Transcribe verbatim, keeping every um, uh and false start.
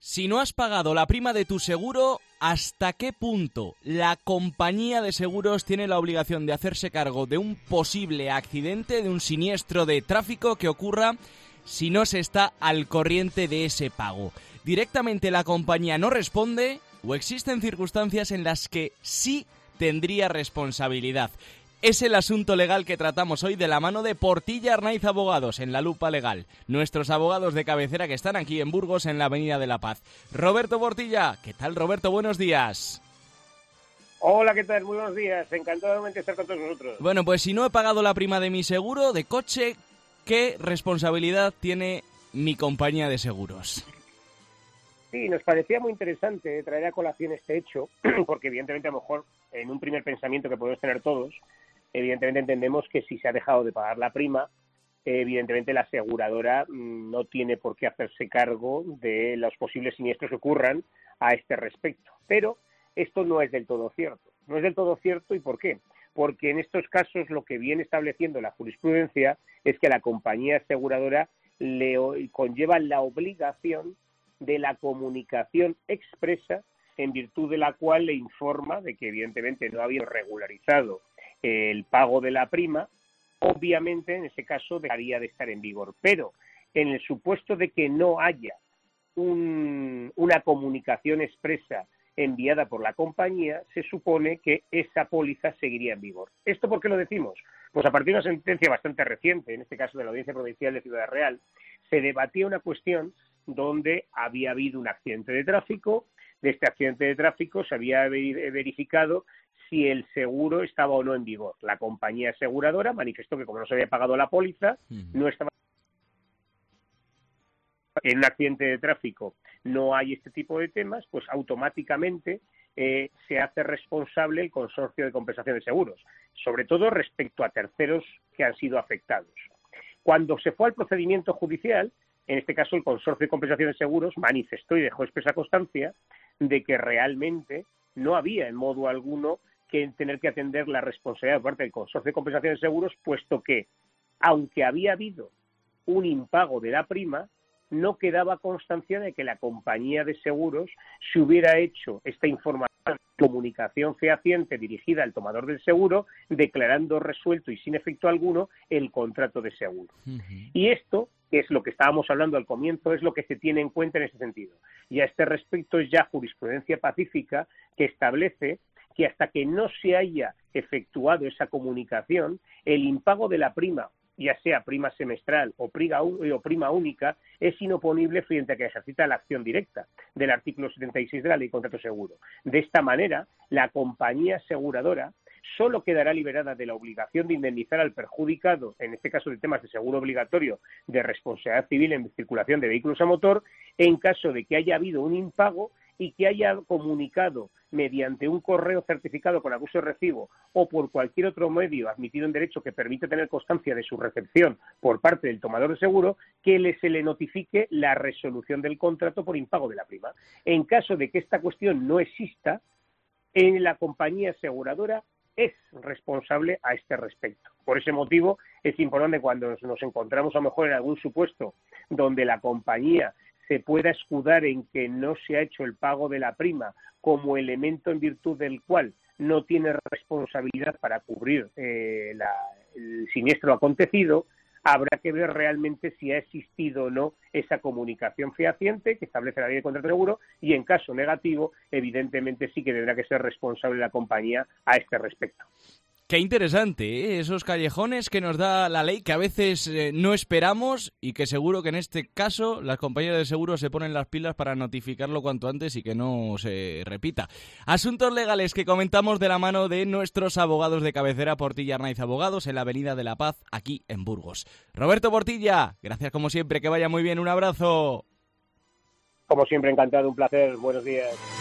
Si no has pagado la prima de tu seguro, ¿hasta qué punto la compañía de seguros tiene la obligación de hacerse cargo de un posible accidente, de un siniestro de tráfico que ocurra si no se está al corriente de ese pago? ¿Directamente la compañía no responde o existen circunstancias en las que sí tendría responsabilidad? Es el asunto legal que tratamos hoy de la mano de Portilla Arnaiz Abogados en La Lupa Legal. Nuestros abogados de cabecera que están aquí en Burgos, en la Avenida de la Paz. Roberto Portilla, ¿qué tal, Roberto? Buenos días. Hola, ¿qué tal? Muy buenos días. Encantado de estar con todos nosotros. Bueno, pues si no he pagado la prima de mi seguro de coche, ¿qué responsabilidad tiene mi compañía de seguros? Sí, nos parecía muy interesante traer a colación este hecho, porque evidentemente a lo mejor en un primer pensamiento que podemos tener todos, evidentemente entendemos que si se ha dejado de pagar la prima, evidentemente la aseguradora no tiene por qué hacerse cargo de los posibles siniestros que ocurran a este respecto. Pero esto no es del todo cierto. No es del todo cierto, ¿y por qué? Porque en estos casos lo que viene estableciendo la jurisprudencia es que a la compañía aseguradora le conlleva la obligación de la comunicación expresa en virtud de la cual le informa de que evidentemente no había regularizado el pago de la prima. Obviamente en ese caso dejaría de estar en vigor, pero en el supuesto de que no haya un, una comunicación expresa enviada por la compañía, se supone que esa póliza seguiría en vigor. ¿Esto por qué lo decimos? Pues a partir de una sentencia bastante reciente, en este caso de la Audiencia Provincial de Ciudad Real, se debatía una cuestión donde había habido un accidente de tráfico. De este accidente de tráfico se había verificado si el seguro estaba o no en vigor. La compañía aseguradora manifestó que como no se había pagado la póliza, uh-huh. no estaba en un accidente de tráfico, no hay este tipo de temas, pues automáticamente eh, se hace responsable el Consorcio de Compensación de Seguros, sobre todo respecto a terceros que han sido afectados. Cuando se fue al procedimiento judicial, en este caso el Consorcio de Compensación de Seguros manifestó y dejó expresa constancia de que realmente no había en modo alguno que tener que atender la responsabilidad por parte del Consorcio de Compensación de Seguros, puesto que, aunque había habido un impago de la prima, no quedaba constancia de que la compañía de seguros se hubiera hecho esta información, comunicación fehaciente dirigida al tomador del seguro, declarando resuelto y sin efecto alguno el contrato de seguro. Uh-huh. Y esto, que es lo que estábamos hablando al comienzo, es lo que se tiene en cuenta en ese sentido. Y a este respecto es ya jurisprudencia pacífica que establece que hasta que no se haya efectuado esa comunicación, el impago de la prima, ya sea prima semestral o prima, o prima única, es inoponible frente a que ejercita la acción directa del artículo setenta y seis de la Ley de Contrato Seguro. De esta manera, la compañía aseguradora solo quedará liberada de la obligación de indemnizar al perjudicado, en este caso de temas de seguro obligatorio de responsabilidad civil en circulación de vehículos a motor, en caso de que haya habido un impago y que haya comunicado mediante un correo certificado con acuso de recibo o por cualquier otro medio admitido en derecho que permite tener constancia de su recepción por parte del tomador de seguro, que le, se le notifique la resolución del contrato por impago de la prima. En caso de que esta cuestión no exista, en la compañía aseguradora es responsable a este respecto. Por ese motivo es importante cuando nos encontramos a lo mejor en algún supuesto donde la compañía se pueda escudar en que no se ha hecho el pago de la prima como elemento en virtud del cual no tiene responsabilidad para cubrir eh, la, el siniestro acontecido, habrá que ver realmente si ha existido o no esa comunicación fehaciente que establece la Ley de Contrato Seguro y en caso negativo, evidentemente sí que tendrá que ser responsable la compañía a este respecto. Qué interesante, ¿eh? Esos callejones que nos da la ley que a veces eh, no esperamos y que seguro que en este caso las compañías de seguros se ponen las pilas para notificarlo cuanto antes y que no se repita. Asuntos legales que comentamos de la mano de nuestros abogados de cabecera, Portilla Arnaiz Abogados, en la Avenida de la Paz, aquí en Burgos. Roberto Portilla, gracias como siempre, que vaya muy bien, un abrazo. Como siempre, encantado, un placer, buenos días.